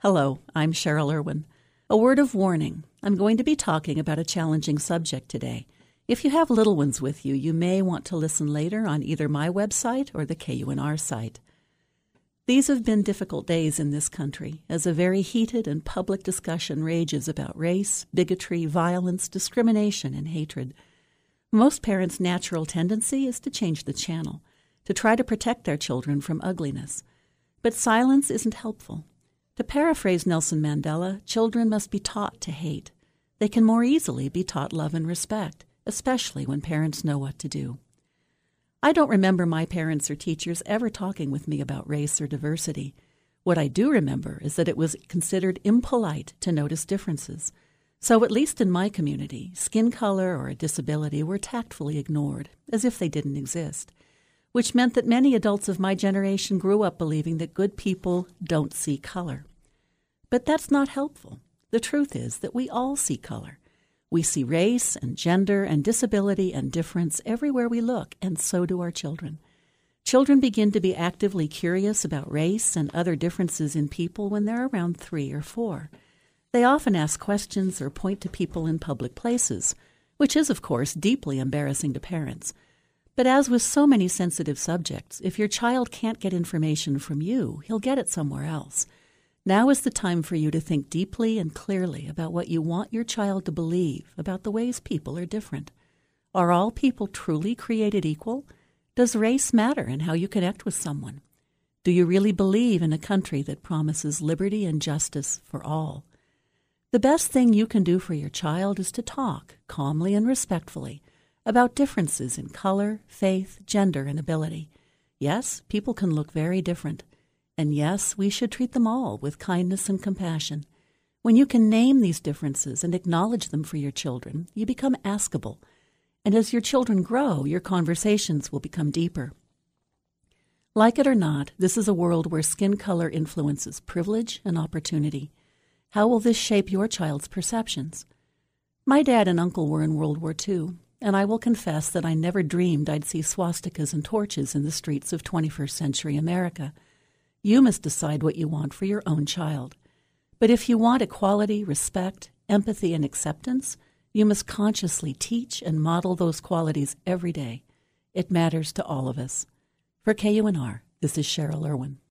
Hello, I'm Cheryl Irwin. A word of warning. I'm going to be talking about a challenging subject today. If you have little ones with you, you may want to listen later on either my website or the KUNR site. These have been difficult days in this country as a very heated and public discussion rages about race, bigotry, violence, discrimination, and hatred. Most parents' natural tendency is to change the channel, to try to protect their children from ugliness. But silence isn't helpful. To paraphrase Nelson Mandela, children must be taught to hate. They can more easily be taught love and respect, especially when parents know what to do. I don't remember my parents or teachers ever talking with me about race or diversity. What I do remember is that it was considered impolite to notice differences. So at least in my community, skin color or a disability were tactfully ignored, as if they didn't exist, which meant that many adults of my generation grew up believing that good people don't see color. But that's not helpful. The truth is that we all see color. We see race and gender and disability and difference everywhere we look, and so do our children. Children begin to be actively curious about race and other differences in people when they're around 3 or 4. They often ask questions or point to people in public places, which is, of course, deeply embarrassing to parents. But as with so many sensitive subjects, if your child can't get information from you, he'll get it somewhere else. Now is the time for you to think deeply and clearly about what you want your child to believe about the ways people are different. Are all people truly created equal? Does race matter in how you connect with someone? Do you really believe in a country that promises liberty and justice for all? The best thing you can do for your child is to talk, calmly and respectfully, about differences in color, faith, gender, and ability. Yes, people can look very different. And yes, we should treat them all with kindness and compassion. When you can name these differences and acknowledge them for your children, you become askable. And as your children grow, your conversations will become deeper. Like it or not, this is a world where skin color influences privilege and opportunity. How will this shape your child's perceptions? My dad and uncle were in World War II. And I will confess that I never dreamed I'd see swastikas and torches in the streets of 21st century America. You must decide what you want for your own child. But if you want equality, respect, empathy, and acceptance, you must consciously teach and model those qualities every day. It matters to all of us. For KUNR, this is Cheryl Irwin.